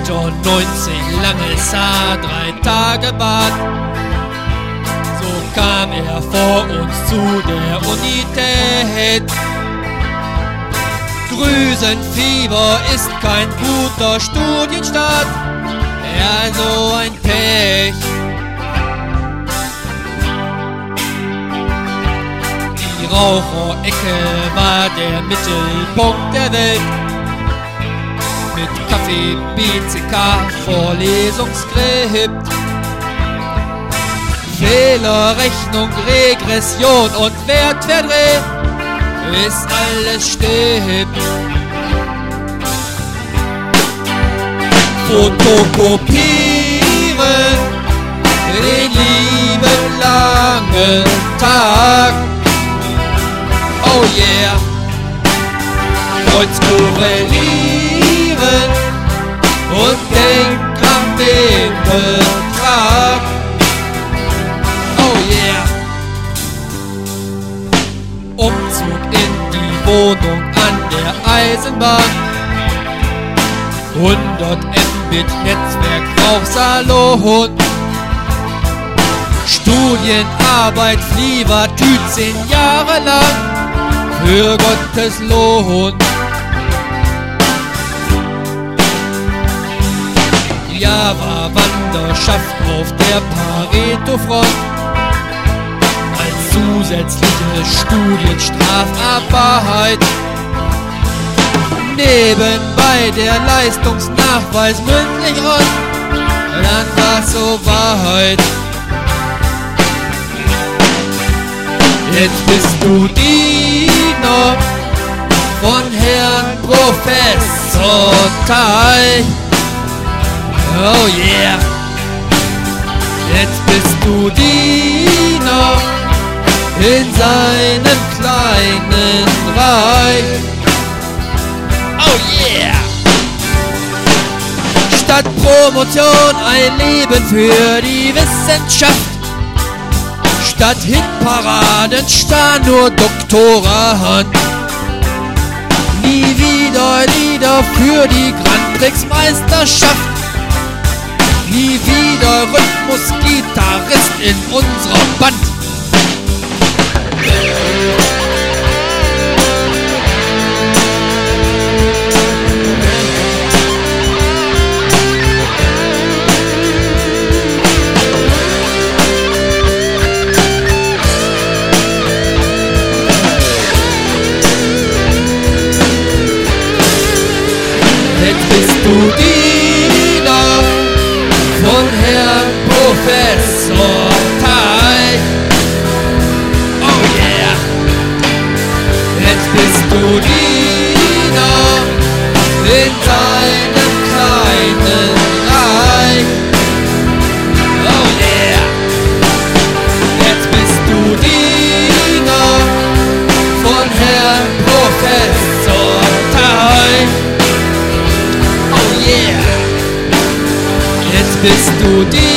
langes Haar, 3 Tage Bart. So kam er vor uns zu der Unität. Drüsenfieber ist kein guter Studienstart. Ja, so ein Pech. Die Raucherecke war der Mittelpunkt der Welt. Mit Kaffee, BCK, Vorlesungsskript, Fehlerrechnung, Regression und Wertverdreh, bis alles stimmt. Fotokopieren, den lieben langen Tag. Oh yeah, Kreuzkorrelieren und denk an den Betrag. Oh yeah. Umzug in die Wohnung an der Eisenbahn. 100 Mbit Netzwerk Rauchsalon. Studienarbeit Flievertüt 10 Jahre lang für Gottes Lohn. Java-Wanderschaft auf der Pareto-Front als zusätzliche Studienstrafarbeit. Nebenbei der Leistungsnachweis mündlich und dann war's soweit. Jetzt bist du Diener von Herrn Professor Teich. Oh yeah. Jetzt bist du Diener in seinem kleinen Reich. Oh yeah. Statt Promotion ein Leben für die Wissenschaft. Statt Hitparaden stand nur Doktorand. Nie wieder Lieder für die Grand Prix Meisterschaft. Nie wieder Rhythmusgitarrist in unserer Band. Jetzt bist du Diener von Herrn Professor Teich. Oh yeah. Jetzt bist du Diener in seinem kleinen Reich. Oh yeah. Jetzt bist du Diener von Herrn Professor Teich. Oh yeah. Jetzt bist du Diener